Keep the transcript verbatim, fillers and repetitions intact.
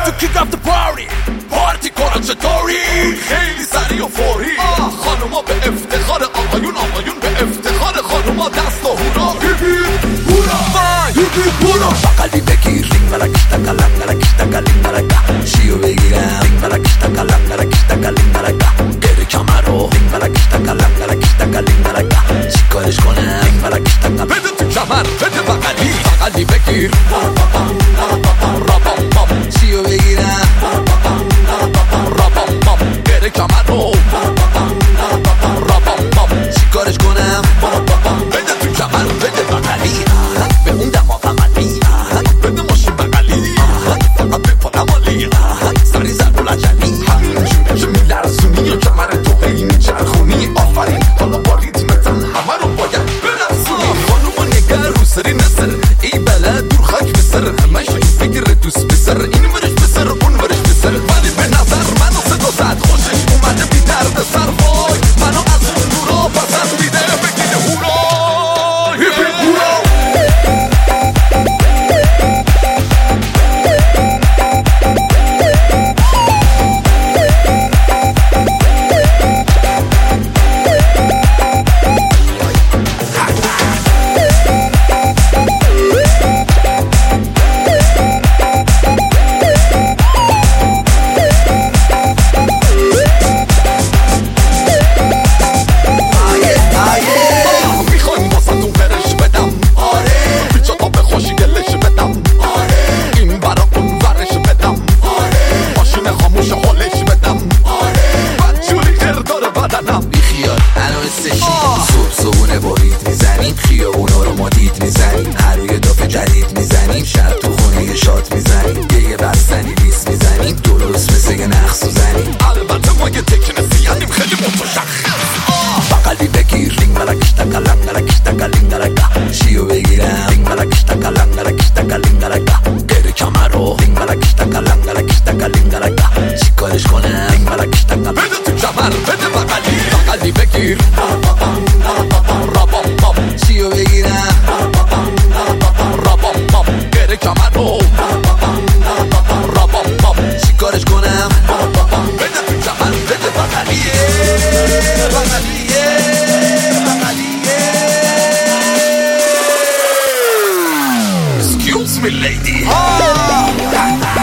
to kick off the party. پارتی کنن چطوری؟ خیلی سریع و فوری. خانوما به افتخار آقایون، آقایون به افتخار خانوما. دست و هورا هیپی هورا هیپی هورا. بغلی بگیر رینگ ملکشتا کلنگ ملکشتا کلنگ ملکا. شیو بگیرم رینگ ملکشتا کلنگ ملکشتا کلنگ ملکا. گره کمرو رینگ ملکشتا کلنگ ملکشتا کلنگ ملکا. چیکارش کنم رینگ ملکشتا کلنگ. بده تو کمر بده بغلی بغلی بگیر رابام بام. شیو بگیرم رابام بام. گره کمرو رابام بام. چیکارش کنم بده تو کمر بده بغلی. به اون دماغ عملی بده ماشین بغلی. فقط بپارم عالی سری زد و لجلی. همینجوره که میلرزونی و کمر تو هی میچرخونی. آفرین حالا با ریتمتن همه رو باید برسونی. خانوما نگر رو سری نسر ای بلد دور خاک بسر. همش فکر دوست بسر این ورش بسر اون ورش بسر. ولی به نظر منو صدا زد خوشش اومده بی درد سر. وای منو از اون دورا پسند میده بگیده هورا هیپی هورا. صبحونه با ریت میزنیم خیابونا رو ما دید میزنیم. هر روی دافه جدید میزنیم شب تو خونه یه شات میزنیم. یه یه بستنی لیست میزنیم درست مثل یه نقص میزنیم. البته ما یه تکنسی هنیم خیلی متشخص. بغلی بگیر رینگ ملکشتا کلنگ ملکشتا کلنگ ملکا. شیو بگیرم رینگ ملکشتا کلنگ ملکشتا کلنگ ملکا. گره کمرو رینگ ملکشتا کلنگ ملکشتا کلنگ ملکا. چیکارش کنم رینگ ملکشتا کلنگ. بده تو کمر بده بغلی بغلی بگیر رابام بام. شیو بگیرم رابام بام. گره کمرو رابام بام. چیکارش کنم بده تو کمر بده بغلیه بغلیه بغلیه. Excuse me lady.